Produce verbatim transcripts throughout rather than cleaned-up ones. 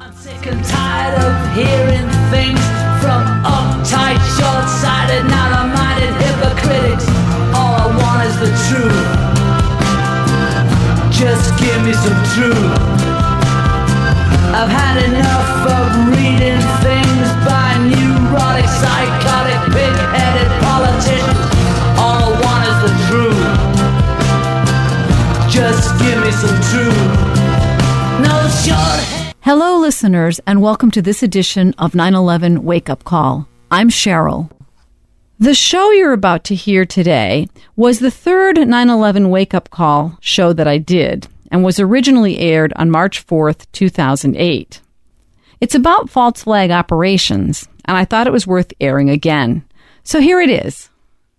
I'm sick and tired of hearing things from uptight, short-sighted, narrow-minded hypocrites. All I want is the truth. Just give me some truth. I've had enough of reading things by neurotic, psychotic, pig-headed politicians. All I want is the truth. Just give me some truth. No short. Hello, listeners, and welcome to this edition of nine eleven Wake Up Call. I'm Cheryl. The show you're about to hear today was the third nine eleven Wake Up Call show that I did, and was originally aired on March fourth, two thousand eight. It's about false flag operations, and I thought it was worth airing again. So here it is.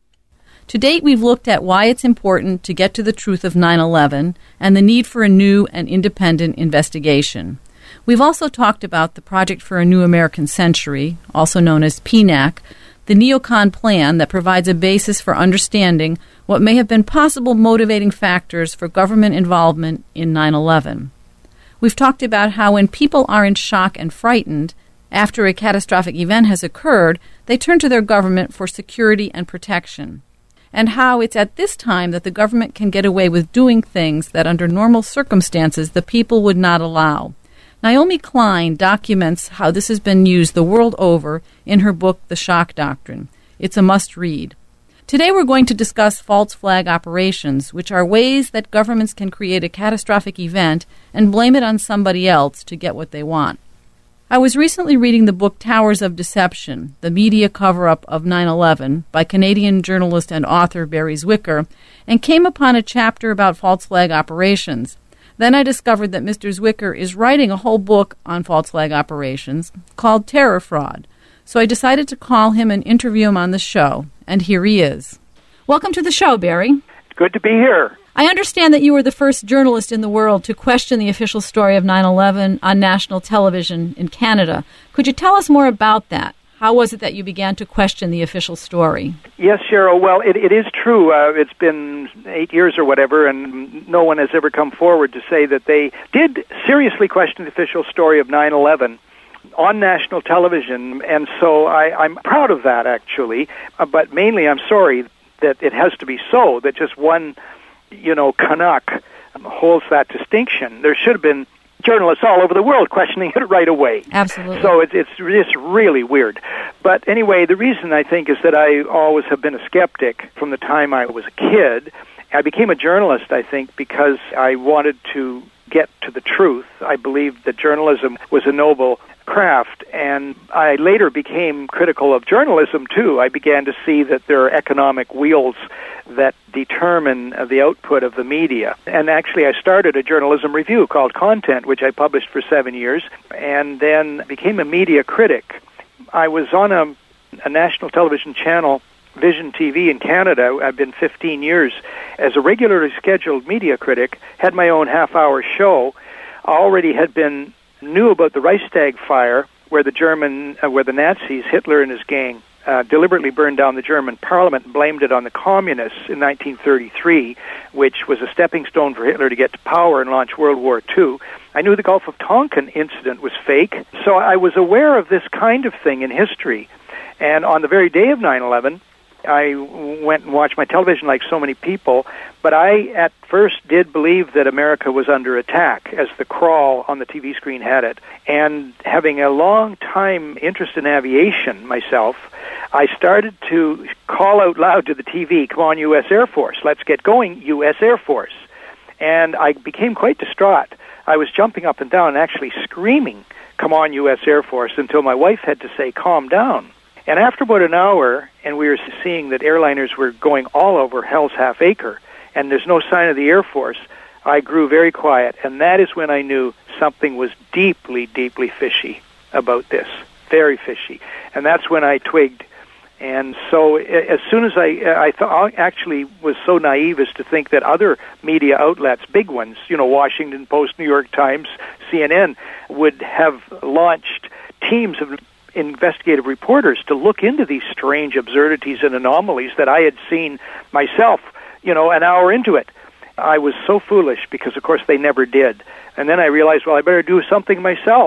To date, we've looked at why it's important to get to the truth of nine eleven and the need for a new and independent investigation. We've also talked about the Project for a New American Century, also known as P N A C, the neocon plan that provides a basis for understanding what may have been possible motivating factors for government involvement in nine eleven. We've talked about how when people are in shock and frightened, after a catastrophic event has occurred, they turn to their government for security and protection, and how it's at this time that the government can get away with doing things that under normal circumstances the people would not allow. Naomi Klein documents how this has been used the world over in her book, The Shock Doctrine. It's a must-read. Today we're going to discuss false flag operations, which are ways that governments can create a catastrophic event and blame it on somebody else to get what they want. I was recently reading the book Towers of Deception, The Media Cover-Up of nine eleven by Canadian journalist and author Barry Zwicker, and came upon a chapter about false flag operations. Then I discovered that Mister Zwicker is writing a whole book on false flag operations called Terror Fraud. So I decided to call him and interview him on the show, and here he is. Welcome to the show, Barry. Good to be here. I understand that you were the first journalist in the world to question the official story of nine eleven on national television in Canada. Could you tell us more about that? How was it that you began to question the official story? Yes, Cheryl. Well, it, it is true. Uh, it's been eight years or whatever, and no one has ever come forward to say that they did seriously question the official story of nine eleven on national television. And so I, I'm proud of that, actually. Uh, but mainly I'm sorry that it has to be so, that just one, you know, Canuck holds that distinction. There should have been journalists all over the world questioning it right away. Absolutely. So it's, it's just really weird. But anyway, the reason I think is that I always have been a skeptic from the time I was a kid. I became a journalist, I think, because I wanted to get to the truth. I believed that journalism was a noble craft, and I later became critical of journalism, too. I began to see that there are economic wheels that determine uh, the output of the media. And actually, I started a journalism review called Content, which I published for seven years, and then became a media critic. I was on a, a national television channel, Vision T V in Canada. I've been fifteen years as a regularly scheduled media critic, had my own half-hour show. I already had been knew about the Reichstag fire, where the German, uh, where the Nazis, Hitler and his gang, uh, deliberately burned down the German parliament and blamed it on the communists in nineteen thirty-three, which was a stepping stone for Hitler to get to power and launch World War Two. I knew the Gulf of Tonkin incident was fake, so I was aware of this kind of thing in history. And on the very day of nine eleven, I went and watched my television like so many people, but I at first did believe that America was under attack, as the crawl on the T V screen had it. And having a long time interest in aviation myself, I started to call out loud to the T V, "Come on, U S Air Force, let's get going, U S Air Force." And I became quite distraught. I was jumping up and down and actually screaming, "Come on, U S Air Force," until my wife had to say, "Calm down." And after about an hour, and we were seeing that airliners were going all over Hell's Half Acre, and there's no sign of the Air Force, I grew very quiet. And that is when I knew something was deeply, deeply fishy about this. Very fishy. And that's when I twigged. And so as soon as I, I th- actually was so naive as to think that other media outlets, big ones, you know, Washington Post, New York Times, C N N, would have launched teams of investigative reporters to look into these strange absurdities and anomalies that I had seen myself, you know, an hour into it. I was so foolish because, of course, they never did. And then I realized, well, I better do something myself.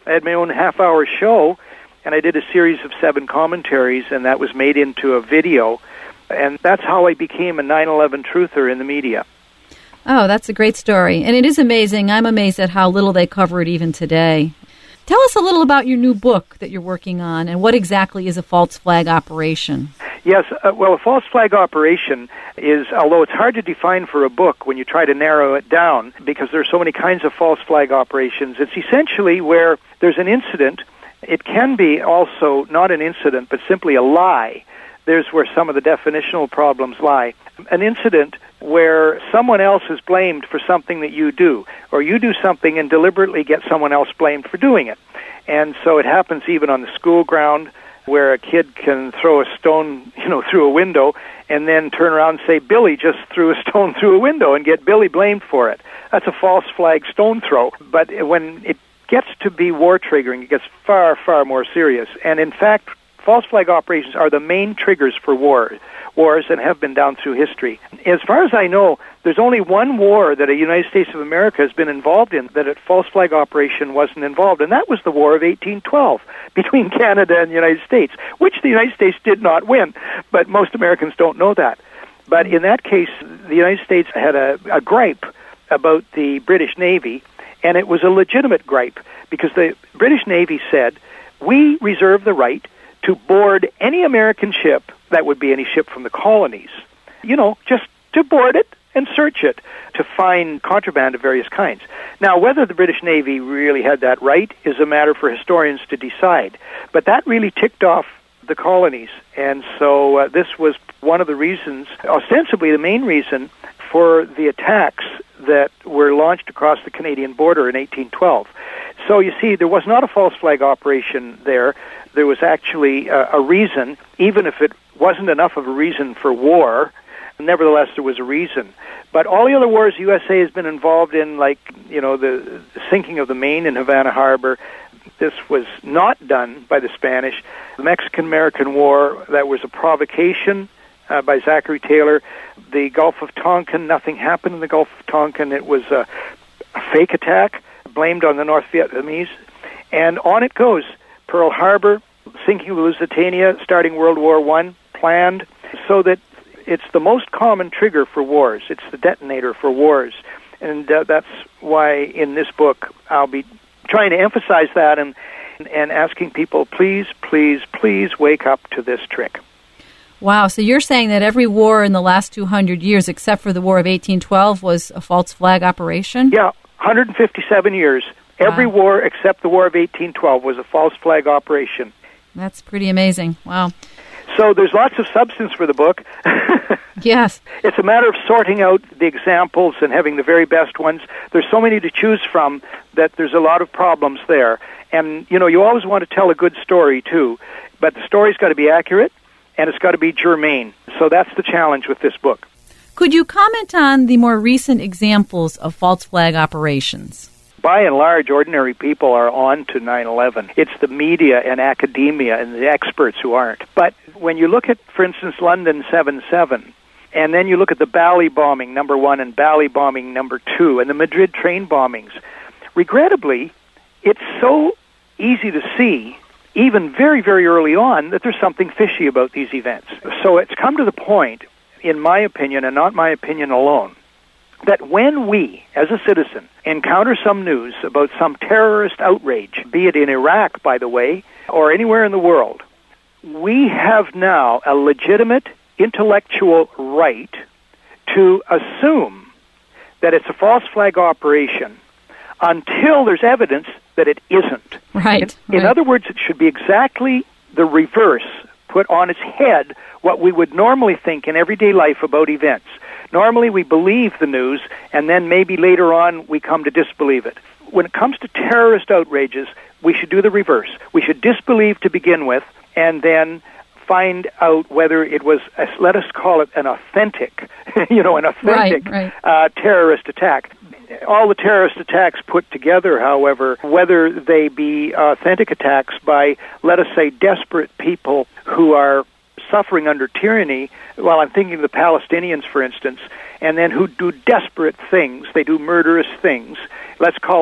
I had my own half-hour show, and I did a series of seven commentaries, and that was made into a video. And that's how I became a nine eleven truther in the media. Oh, that's a great story. And it is amazing. I'm amazed at how little they cover it even today. Tell us a little about your new book that you're working on, and what exactly is a false flag operation? Yes, uh, well, a false flag operation is, although it's hard to define for a book when you try to narrow it down, because there are so many kinds of false flag operations, it's essentially where there's an incident. It can be also not an incident, but simply a lie. There's where some of the definitional problems lie. An incident where someone else is blamed for something that you do, or you do something and deliberately get someone else blamed for doing it. And so it happens even on the school ground, where a kid can throw a stone, you know, through a window, and then turn around and say, Billy just threw a stone through a window, and get Billy blamed for it. That's a false flag stone throw. But when it gets to be war triggering, it gets far, far more serious. And in fact, false flag operations are the main triggers for war, wars and have been down through history. As far as I know, there's only one war that a United States of America has been involved in that a false flag operation wasn't involved, and that was the War of eighteen twelve between Canada and the United States, which the United States did not win, but most Americans don't know that. But in that case, the United States had a, a gripe about the British Navy, and it was a legitimate gripe, because the British Navy said, we reserve the right to board any American ship, that would be any ship from the colonies, you know, just to board it and search it to find contraband of various kinds. Now, whether the British Navy really had that right is a matter for historians to decide, but that really ticked off the colonies, and so uh, this was one of the reasons, ostensibly the main reason, for the attacks that were launched across the Canadian border in eighteen twelve. So you see, there was not a false flag operation there. There was actually a, a reason, even if it wasn't enough of a reason for war, nevertheless there was a reason. But all the other wars the U S A has been involved in, like, you know, the, the sinking of the Maine in Havana Harbor, this was not done by the Spanish. The Mexican-American War, that was a provocation uh, by Zachary Taylor. The Gulf of Tonkin, nothing happened in the Gulf of Tonkin. It was a, a fake attack blamed on the North Vietnamese. And on it goes. Pearl Harbor, sinking of the Lusitania, starting World War One, planned, so that it's the most common trigger for wars. It's the detonator for wars. And uh, that's why in this book I'll be trying to emphasize that and and asking people, please, please, please wake up to this trick. Wow, so you're saying that every war in the last two hundred years, except for the War of eighteen twelve, was a false flag operation? Yeah, one hundred fifty-seven years. Every wow. war except the War of eighteen twelve was a false flag operation. That's pretty amazing. Wow. So there's lots of substance for the book. Yes. It's a matter of sorting out the examples and having the very best ones. There's so many to choose from that there's a lot of problems there. And, you know, you always want to tell a good story, too. But the story's got to be accurate, and it's got to be germane. So that's the challenge with this book. Could you comment on the more recent examples of false flag operations? By and large, ordinary people are on to nine eleven. It's the media and academia and the experts who aren't. But when you look at, for instance, London seven seven, and then you look at the Bali bombing, number one, and Bali bombing, number two, and the Madrid train bombings, regrettably, it's so easy to see, even very, very early on, that there's something fishy about these events. So it's come to the point, in my opinion, and not my opinion alone, that when we, as a citizen, encounter some news about some terrorist outrage, be it in Iraq, by the way, or anywhere in the world, we have now a legitimate intellectual right to assume that it's a false flag operation until there's evidence that it isn't. Right. In, in right. other words, it should be exactly the reverse, put on its head what we would normally think in everyday life about events. Normally we believe the news, and then maybe later on we come to disbelieve it. When it comes to terrorist outrages, we should do the reverse. We should disbelieve to begin with, and then find out whether it was, let us call it an authentic, you know, an authentic right, right. Uh, terrorist attack. All the terrorist attacks put together, however, whether they be authentic attacks by, let us say, desperate people who are suffering under tyranny, well, I'm thinking of the Palestinians, for instance, and then who do desperate things, they do murderous things. Let's call that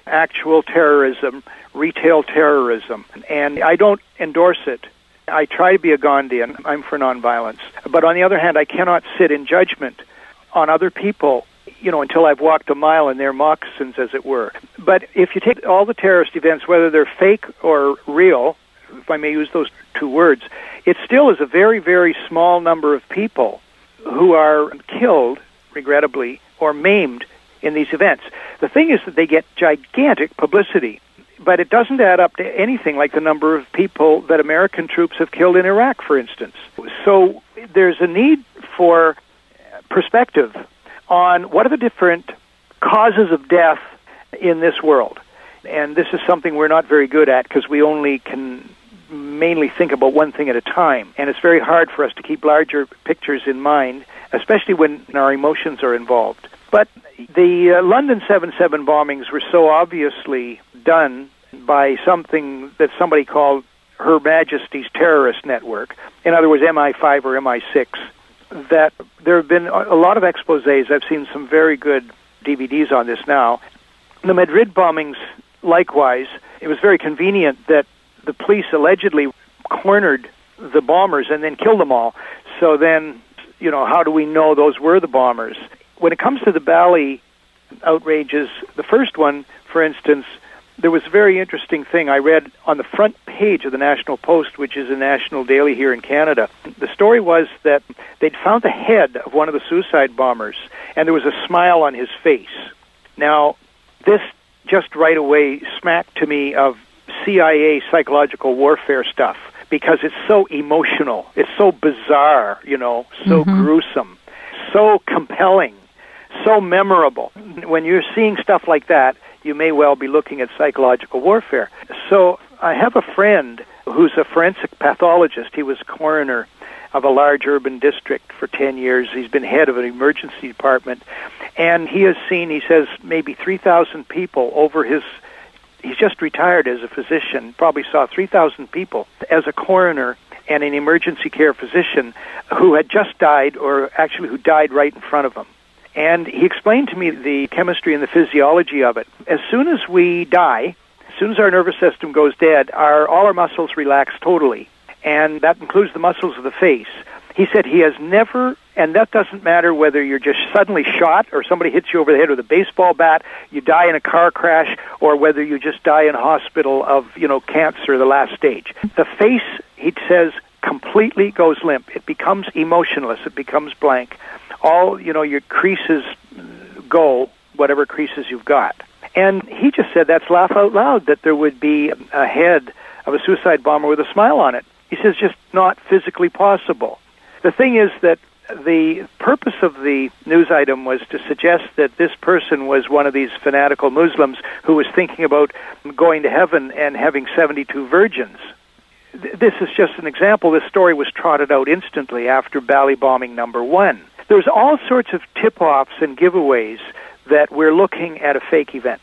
actual terrorism, retail terrorism, and I don't endorse it. I try to be a Gandhian. I'm for nonviolence. But on the other hand, I cannot sit in judgment on other people, you know, until I've walked a mile in their moccasins, as it were. But if you take all the terrorist events, whether they're fake or real, if I may use those two words, it still is a very, very small number of people who are killed, regrettably, or maimed in these events. The thing is that they get gigantic publicity, but it doesn't add up to anything like the number of people that American troops have killed in Iraq, for instance. So there's a need for perspective on what are the different causes of death in this world. And this is something we're not very good at because we only can mainly think about one thing at a time. And it's very hard for us to keep larger pictures in mind, especially when our emotions are involved. But the uh, London seven seven bombings were so obviously done by something that somebody called Her Majesty's Terrorist Network, in other words, M I five or M I six, that there have been a lot of exposés. I've seen some very good D V Ds on this now. The Madrid bombings, likewise, it was very convenient that the police allegedly cornered the bombers and then killed them all. So then, you know, how do we know those were the bombers? When it comes to the Bali outrages, the first one, for instance, there was a very interesting thing I read on the front page of the National Post, which is a national daily here in Canada. The story was that they'd found the head of one of the suicide bombers, and there was a smile on his face. Now, this just right away smacked to me of C I A psychological warfare stuff, because it's so emotional, it's so bizarre, you know, so mm-hmm. gruesome, so compelling, so memorable. When you're seeing stuff like that, you may well be looking at psychological warfare. So I have a friend who's a forensic pathologist. He was coroner of a large urban district for ten years. He's been head of an emergency department. And he has seen, he says, maybe three thousand people over his, he's just retired as a physician, probably saw three thousand people as a coroner and an emergency care physician who had just died, or actually who died right in front of him. And he explained to me the chemistry and the physiology of it. As soon as we die, as soon as our nervous system goes dead, our all our muscles relax totally, and that includes the muscles of the face. He said he has never, and that doesn't matter whether you're just suddenly shot or somebody hits you over the head with a baseball bat, you die in a car crash, or whether you just die in a hospital of, you know, cancer, the last stage. The face, he says, completely goes limp. It becomes emotionless. It becomes blank. All, you know, your creases go, whatever creases you've got. And he just said that's laugh out loud, that there would be a head of a suicide bomber with a smile on it. He says just not physically possible. The thing is that the purpose of the news item was to suggest that this person was one of these fanatical Muslims who was thinking about going to heaven and having seventy-two virgins. This is just an example. This story was trotted out instantly after Bali bombing number one. There's all sorts of tip-offs and giveaways that we're looking at a fake event.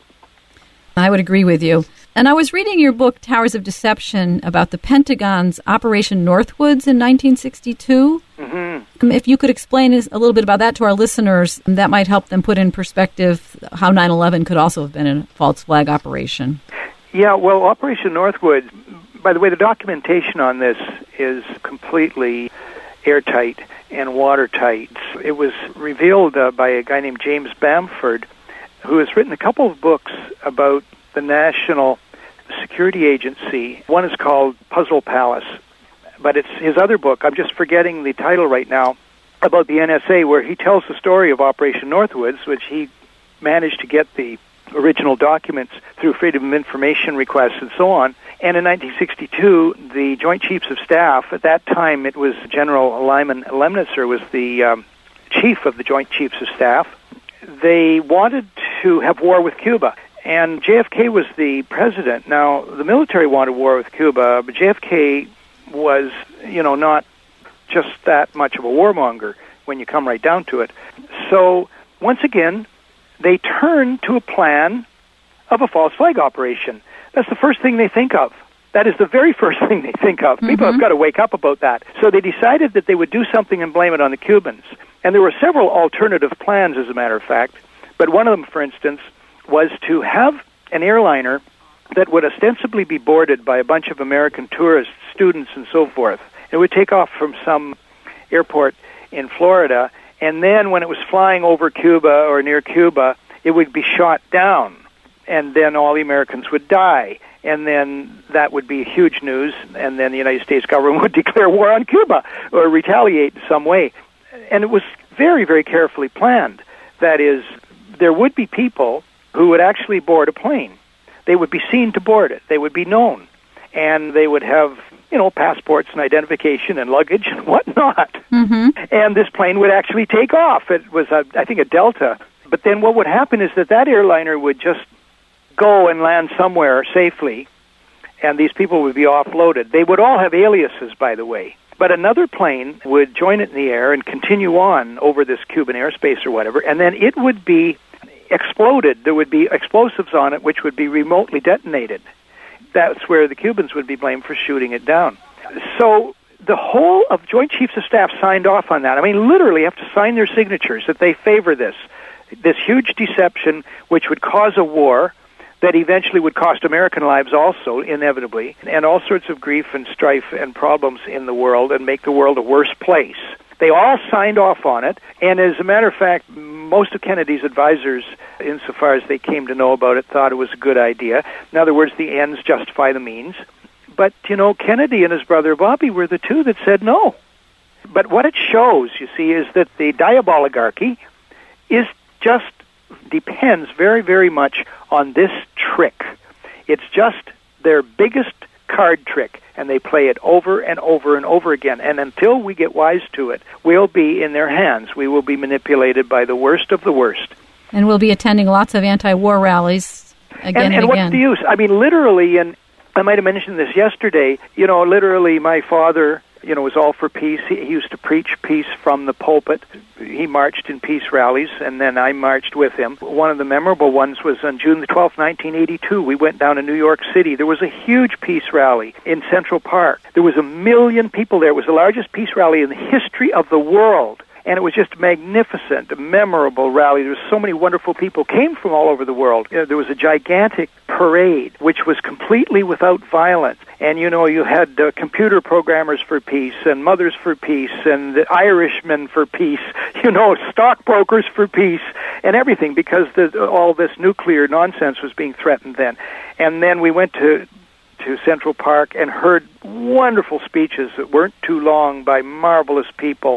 I would agree with you. And I was reading your book, Towers of Deception, about the Pentagon's Operation Northwoods in nineteen sixty-two. Mm-hmm. If you could explain a little bit about that to our listeners, that might help them put in perspective how nine eleven could also have been a false flag operation. Yeah, well, Operation Northwoods, by the way, the documentation on this is completely airtight and watertight. It was revealed uh, by a guy named James Bamford, who has written a couple of books about the National Security Agency. One is called Puzzle Palace, but it's his other book, I'm just forgetting the title right now, about the N S A, where he tells the story of Operation Northwoods, which he managed to get the original documents through Freedom of Information requests and so on. And in nineteen sixty-two, the Joint Chiefs of Staff, at that time it was General Lyman Lemnitzer was the um, chief of the Joint Chiefs of Staff. They wanted to have war with Cuba, and J F K was the president. Now, the military wanted war with Cuba, but J F K was, you know, not just that much of a warmonger when you come right down to it. So, once again, they turn to a plan of a false flag operation. That's the first thing they think of. That is the very first thing they think of. Mm-hmm. People have got to wake up about that. So they decided that they would do something and blame it on the Cubans. And there were several alternative plans, as a matter of fact. But one of them, for instance, was to have an airliner that would ostensibly be boarded by a bunch of American tourists, students, and so forth. It would take off from some airport in Florida, and then when it was flying over Cuba or near Cuba, it would be shot down, and then all the Americans would die. And then that would be huge news, and then the United States government would declare war on Cuba or retaliate in some way. And it was very, very carefully planned. That is, there would be people who would actually board a plane. They would be seen to board it. They would be known. And they would have, you know, passports and identification and luggage and whatnot. Mm-hmm. And this plane would actually take off. It was, a, I think, a Delta. But then what would happen is that that airliner would just go and land somewhere safely, and these people would be offloaded. They would all have aliases, by the way. But another plane would join it in the air and continue on over this Cuban airspace or whatever, and then it would be exploded. There would be explosives on it which would be remotely detonated. That's where the Cubans would be blamed for shooting it down. So the whole of Joint Chiefs of Staff signed off on that. I mean, literally have to sign their signatures that they favor this, this huge deception which would cause a war that eventually would cost American lives also, inevitably, and all sorts of grief and strife and problems in the world and make the world a worse place. They all signed off on it, and as a matter of fact, most of Kennedy's advisors, insofar as they came to know about it, thought it was a good idea. In other words, the ends justify the means. But, you know, Kennedy and his brother Bobby were the two that said no. But what it shows, you see, is that the diaboligarchy is just depends very, very much on this trick. It's just their biggest card trick, and they play it over and over and over again. And until we get wise to it, we'll be in their hands. We will be manipulated by the worst of the worst. And we'll be attending lots of anti-war rallies again and, and, and again. what's the use? I mean, literally, and I might have mentioned this yesterday, you know, literally my father, you know, was all for peace. He, he used to preach peace from the pulpit. He marched in peace rallies, and then I marched with him. One of the memorable ones was on June the twelfth, nineteen eighty-two. We went down to New York City. There was a huge peace rally in Central Park. There was a million people there. It was the largest peace rally in the history of the world. And it was just magnificent, a memorable rally. There were so many wonderful people came from all over the world. You know, there was a gigantic parade, which was completely without violence. And, you know, you had uh, computer programmers for peace and mothers for peace and the Irishmen for peace, you know, stockbrokers for peace and everything, because the, all this nuclear nonsense was being threatened then. And then we went to to Central Park and heard wonderful speeches that weren't too long by marvelous people.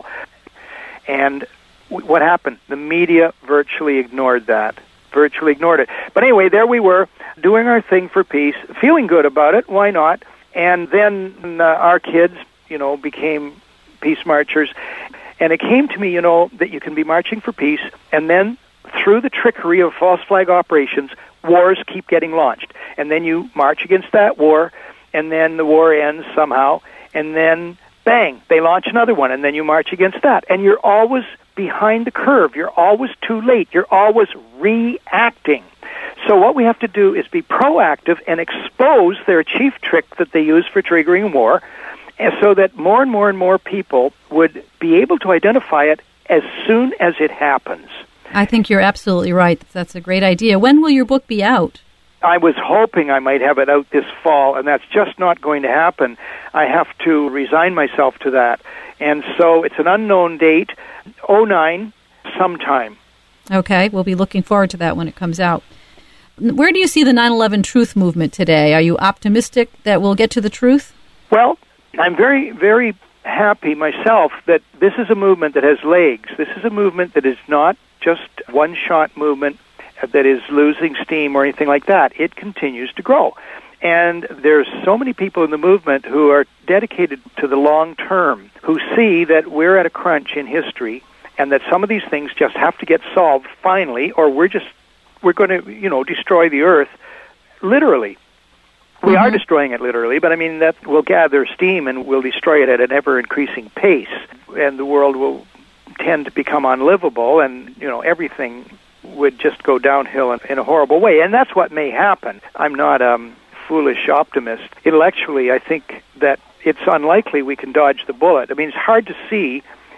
And w- what happened? The media virtually ignored that, virtually ignored it. But anyway, there we were, doing our thing for peace, feeling good about it, why not? And then uh, our kids, you know, became peace marchers. And it came to me, you know, that you can be marching for peace, and then through the trickery of false flag operations, wars keep getting launched. And then you march against that war, and then the war ends somehow, and then bang, they launch another one, and then you march against that. And you're always behind the curve. You're always too late. You're always reacting. So what we have to do is be proactive and expose their chief trick that they use for triggering war, and so that more and more and more people would be able to identify it as soon as it happens. I think you're absolutely right. That's a great idea. When will your book be out? I was hoping I might have it out this fall, and that's just not going to happen. I have to resign myself to that. And so it's an unknown date, oh nine, sometime. Okay, we'll be looking forward to that when it comes out. Where do you see the nine eleven truth movement today? Are you optimistic that we'll get to the truth? Well, I'm very, very happy myself that this is a movement that has legs. This is a movement that is not just one-shot movement that is losing steam or anything like that. It continues to grow. And there's so many people in the movement who are dedicated to the long term, who see that we're at a crunch in history and that some of these things just have to get solved finally, or we're just, we're going to, you know, destroy the earth literally. We mm-hmm. are destroying it literally, but I mean, that will gather steam and we'll destroy it at an ever-increasing pace, and the world will tend to become unlivable, and, you know, everything would just go downhill in, in a horrible way. And that's what may happen. I'm not a um, foolish optimist. Intellectually, I think that it's unlikely we can dodge the bullet. I mean, it's hard to see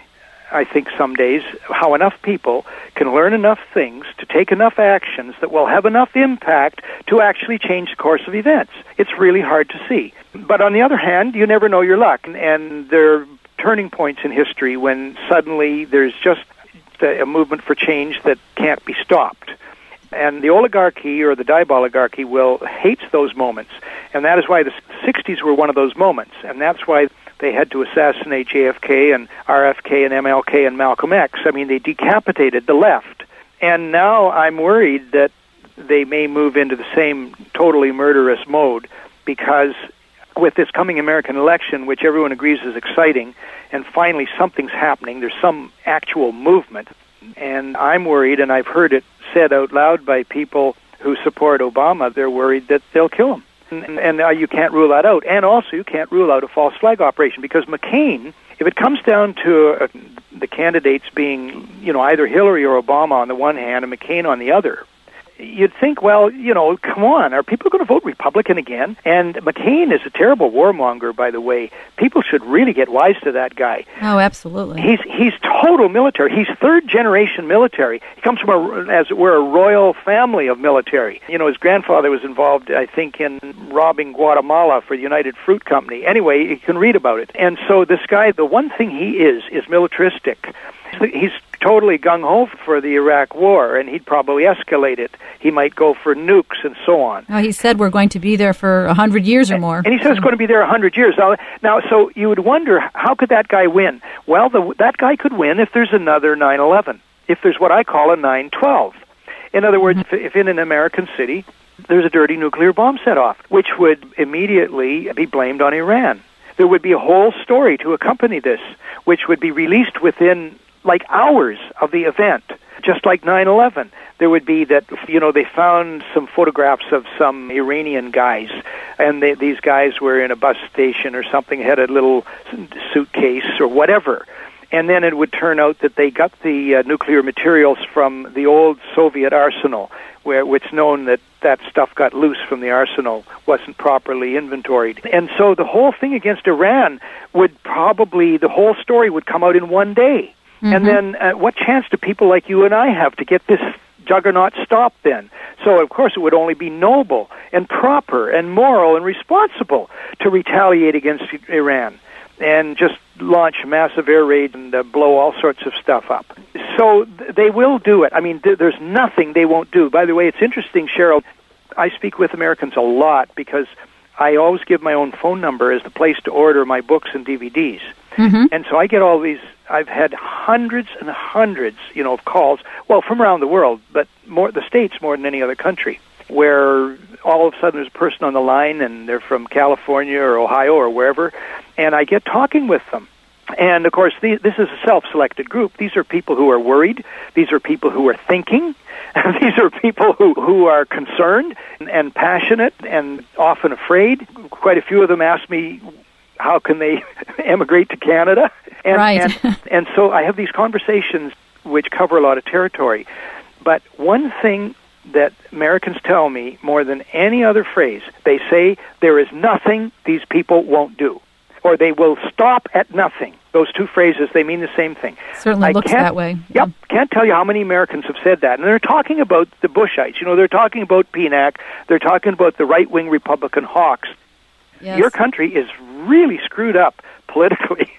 I think some days, how enough people can learn enough things to take enough actions that will have enough impact to actually change the course of events. It's really hard to see. But on the other hand, you never know your luck. And there are turning points in history when suddenly there's just a movement for change that can't be stopped. And the oligarchy or the diaboligarchy will hates those moments. And that is why the sixties were one of those moments. And that's why they had to assassinate J F K and R F K and M L K and Malcolm X. I mean, they decapitated the left. And now I'm worried that they may move into the same totally murderous mode, because with this coming American election, which everyone agrees is exciting, and finally something's happening, there's some actual movement. And I'm worried, and I've heard it said out loud by people who support Obama, they're worried that they'll kill him. And, and uh, you can't rule that out. And also, you can't rule out a false flag operation, because McCain, if it comes down to uh, the candidates being, you know, either Hillary or Obama on the one hand and McCain on the other, you'd think, well, you know, come on, are people going to vote Republican again? And McCain is a terrible warmonger, by the way. People should really get wise to that guy. Oh, absolutely. He's he's total military. He's third-generation military. He comes from, a, as it were, a royal family of military. You know, his grandfather was involved, I think, in robbing Guatemala for the United Fruit Company. Anyway, you can read about it. And so this guy, the one thing he is, is militaristic. He's totally gung-ho for the Iraq War, and he'd probably escalate it. He might go for nukes and so on. Oh, he said we're going to be there for a hundred years or more. And, and he said it's going to be there a hundred years. Now, now, so you would wonder, how could that guy win? Well, the, that guy could win if there's another nine eleven, if there's what I call a nine twelve. In other words, mm-hmm. if, if in an American city there's a dirty nuclear bomb set off, which would immediately be blamed on Iran. There would be a whole story to accompany this, which would be released within like hours of the event, just like nine eleven. There would be that, you know, they found some photographs of some Iranian guys, and they, these guys were in a bus station or something, had a little suitcase or whatever. And then it would turn out that they got the uh, nuclear materials from the old Soviet arsenal, where it's known that that stuff got loose from the arsenal, wasn't properly inventoried. And so the whole thing against Iran would probably, the whole story would come out in one day. Mm-hmm. And then uh, what chance do people like you and I have to get this juggernaut stopped then? So, of course, it would only be noble and proper and moral and responsible to retaliate against Iran and just launch massive air raids and uh, blow all sorts of stuff up. So th- they will do it. I mean, th- there's nothing they won't do. By the way, it's interesting, Cheryl, I speak with Americans a lot because I always give my own phone number as the place to order my books and D V Ds. Mm-hmm. And so I get all these, I've had hundreds and hundreds, you know, of calls, well, from around the world, but more the States more than any other country, where all of a sudden there's a person on the line and they're from California or Ohio or wherever, and I get talking with them. And, of course, the, this is a self-selected group. These are people who are worried. These are people who are thinking. These are people who, who are concerned and, and passionate and often afraid. Quite a few of them ask me, how can they emigrate to Canada? And, right. and, and so I have these conversations which cover a lot of territory. But one thing that Americans tell me more than any other phrase, they say there is nothing these people won't do, or they will stop at nothing. Those two phrases, they mean the same thing. Certainly I looks that way. Yep. Yeah. Can't tell you how many Americans have said that. And they're talking about the Bushites. You know, they're talking about P N A C. They're talking about the right-wing Republican hawks. Yes. Your country is really screwed up politically.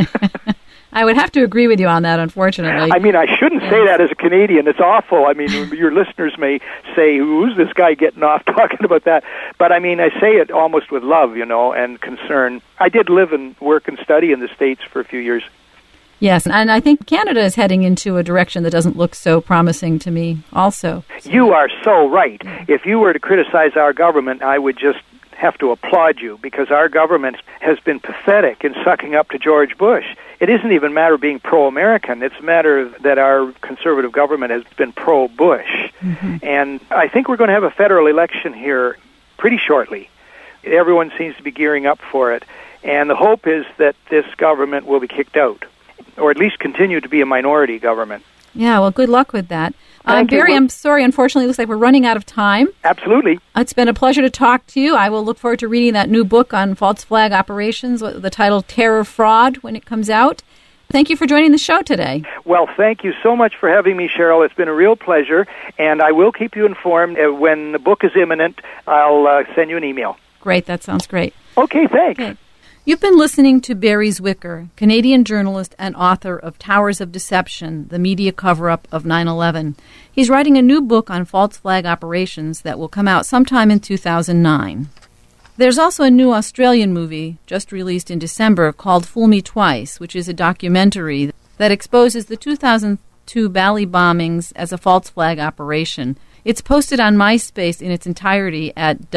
I would have to agree with you on that, unfortunately. I mean, I shouldn't yes. say that as a Canadian. It's awful. I mean, your listeners may say, who's this guy getting off talking about that? But, I mean, I say it almost with love, you know, and concern. I did live and work and study in the States for a few years. Yes, and I think Canada is heading into a direction that doesn't look so promising to me also. So. You are so right. If you were to criticize our government, I would just have to applaud you, because our government has been pathetic in sucking up to George Bush. It isn't even a matter of being pro-American. It's a matter that our conservative government has been pro-Bush. Mm-hmm. And I think we're going to have a federal election here pretty shortly. Everyone seems to be gearing up for it. And the hope is that this government will be kicked out, or at least continue to be a minority government. Yeah, well, good luck with that. Uh, Barry, you. I'm sorry, unfortunately, it looks like we're running out of time. Absolutely. It's been a pleasure to talk to you. I will look forward to reading that new book on false flag operations, the title Terror Fraud, when it comes out. Thank you for joining the show today. Well, thank you so much for having me, Cheryl. It's been a real pleasure, and I will keep you informed. Uh, when the book is imminent, I'll uh, send you an email. Great. That sounds great. Okay, thanks. Okay. You've been listening to Barry Zwicker, Canadian journalist and author of Towers of Deception, the media cover-up of nine eleven. He's writing a new book on false flag operations that will come out sometime in two thousand nine. There's also a new Australian movie just released in December called Fool Me Twice, which is a documentary that exposes the two thousand two Bali bombings as a false flag operation. It's posted on MySpace in its entirety at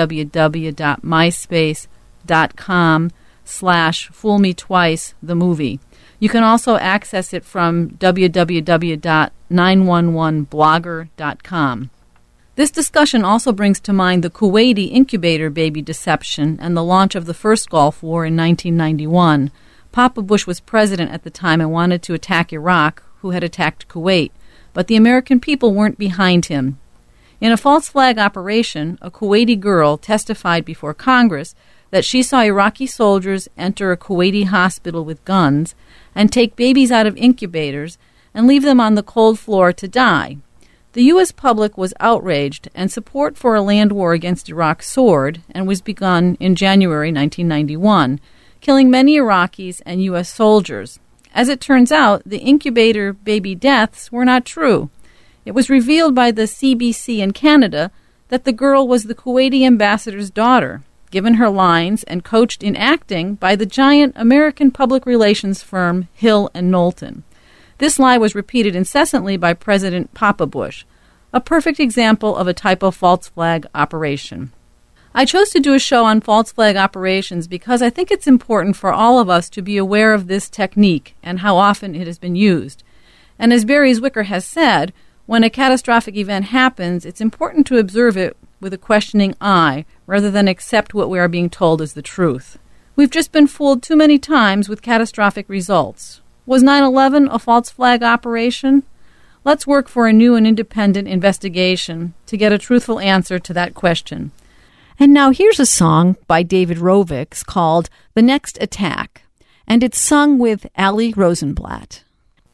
www.myspace.com slash Fool Me Twice, the movie. You can also access it from w w w dot nine one one blogger dot com. This discussion also brings to mind the Kuwaiti incubator baby deception and the launch of the first Gulf War in nineteen ninety-one. Papa Bush was president at the time and wanted to attack Iraq, who had attacked Kuwait, but the American people weren't behind him. In a false flag operation, a Kuwaiti girl testified before Congress that she saw Iraqi soldiers enter a Kuwaiti hospital with guns and take babies out of incubators and leave them on the cold floor to die. The U S public was outraged, and support for a land war against Iraq soared and was begun in January nineteen ninety-one, killing many Iraqis and U S soldiers. As it turns out, the incubator baby deaths were not true. It was revealed by the C B C in Canada that the girl was the Kuwaiti ambassador's daughter, given her lines and coached in acting by the giant American public relations firm Hill and Knowlton. This lie was repeated incessantly by President Papa Bush, a perfect example of a type of false flag operation. I chose to do a show on false flag operations because I think it's important for all of us to be aware of this technique and how often it has been used. And as Barry Zwicker has said, when a catastrophic event happens, it's important to observe it with a questioning eye rather than accept what we are being told is the truth. We've just been fooled too many times with catastrophic results. Was nine eleven a false flag operation? Let's work for a new and independent investigation to get a truthful answer to that question. And now here's a song by David Rovics called The Next Attack, and it's sung with Ali Rosenblatt.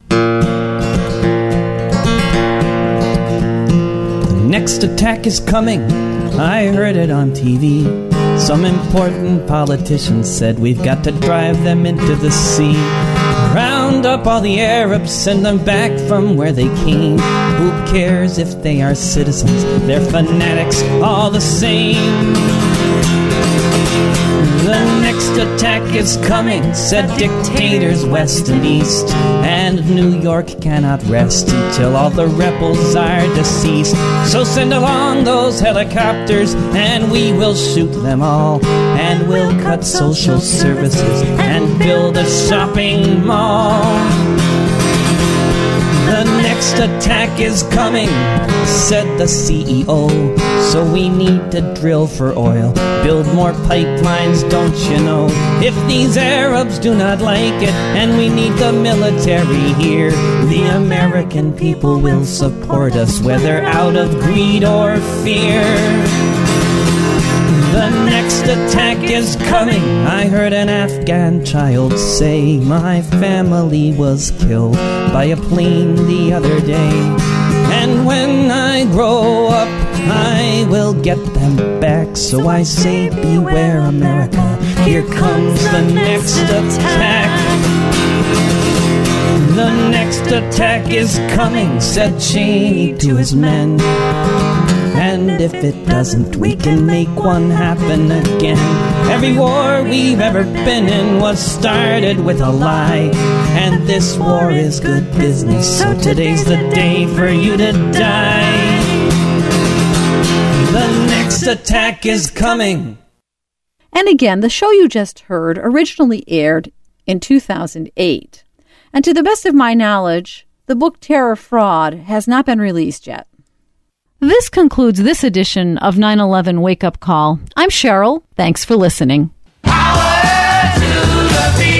The next attack is coming, I heard it on T V. Some important politicians said we've got to drive them into the sea. Round up all the Arabs, send them back from where they came. Who cares if they are citizens? They're fanatics all the same. The next attack is coming, said dictators west and east. And New York cannot rest until all the rebels are deceased. So send along those helicopters and we will shoot them all. And we'll cut social services and build a shopping mall. The next attack is coming, said the C E O. So we need to drill for oil, build more pipelines, don't you know? If these Arabs do not like it, and we need the military here, the American people will support us, whether out of greed or fear. The next attack is coming, I heard an Afghan child say. My family was killed by a plane the other day. And when I grow up, I will get them back. So I say, beware America, here comes the next attack. The next attack is coming, said Cheney to his men. And if it doesn't, we can make one happen again. Every war we've ever been in was started with a lie. And this war is good business, so today's the day for you to die. The next attack is coming. And again, the show you just heard originally aired in two thousand eight. And to the best of my knowledge, the book Terror Fraud has not been released yet. This concludes this edition of nine eleven Wake Up Call. I'm Cheryl. Thanks for listening. Power to the people.